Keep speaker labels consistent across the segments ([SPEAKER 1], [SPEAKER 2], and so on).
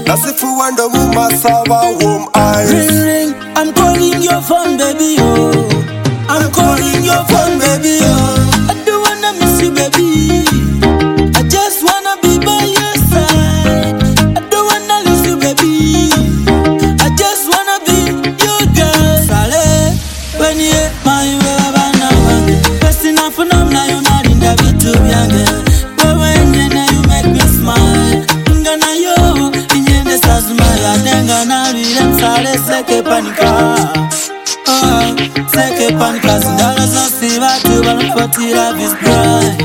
[SPEAKER 1] Nasifu wando mumasaba warm eyes.
[SPEAKER 2] Ring ring, I'm calling your phone, baby, oh. I'm calling your phone, baby, oh. I don't wanna miss you, baby. I just wanna be by your side. I don't wanna lose you, baby. I just wanna be your girl. Sale, when you my wabana, best enough for now, you're not in the bit to be again. But when you make me smile, ngana yo, inyende sazumaya, dengana rilem sale seke panika. Seke panika, zindala zansi watu balapati. Love is blind,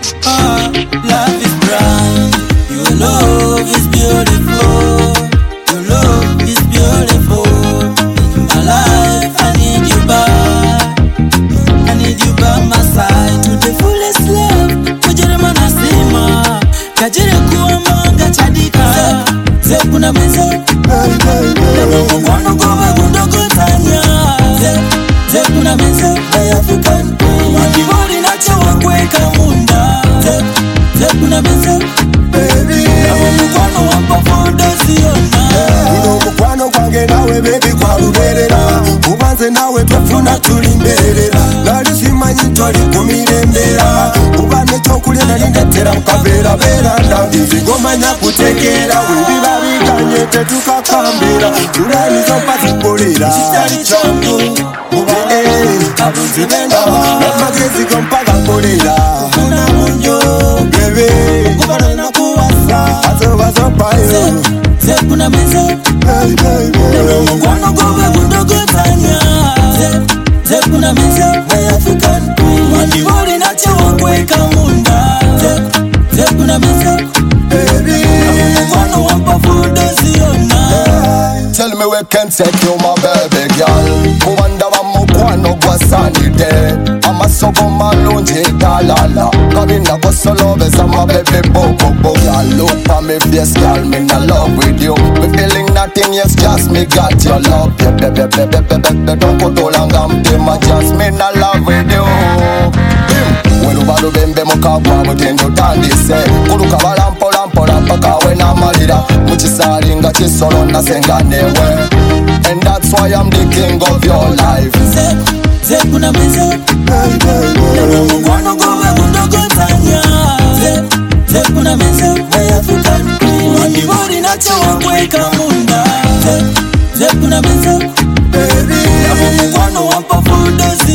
[SPEAKER 2] love is blind. Your love is beautiful, your love is beautiful. In my life I need you back, I need you by my side. To the fullest love, kujere manasima, kajere kuwa mwanga chadika. Zekuna meze, mkwano gobe kundogo tanya. Zekuna meze, African queen. Wakibori nacho wakweka munda. Zekuna meze, mkwano wampa fundo siona.
[SPEAKER 1] Mkwano kwange nawe baby kwa ruberera. Ubanze nawe twafuna tulimberera. Nalisimanyi ntoli kumirembera. Ubane chokulya nalindatera mukavera vera. Ndizigomanya kutekera. Wibiba biganye tetukakambira. Tulanizo mpazikolera. Chitali changu abuzibenda namagezi gompaga kolera kuna munjo bebe kubana nakuwasa azobazo payo
[SPEAKER 2] Zekuna meze, mkwano gobe kundogo tanya. Zekuna meze, African queen. Wakibori nacho wakweka munda. Zekuna meze, mkwano wampa fundo siona.
[SPEAKER 1] Tell me we can take you my baby girl. Kuwanda wa mukwano gwa sanide. Amasogo malunji dalala. Kabina go solo besa my baby bobo bo. Girl look for me face girl, me in love with you. Me feeling nothing, yes just me got your love. Don't go too long, I'm just me in love with you. Welubalu bembe mukagwa mutendo tandise. Kuluka balampo lampo lampaka wena malira. Muchisari nga chisolo nasenga newe. And that's why I'm the king of your life.
[SPEAKER 2] Zekuna meze, mkwano gobe kundogo tanya. Zekuna meze, African queen. Wakibori nacho wakweka munda. Zekuna meze, mkwano wampa fundo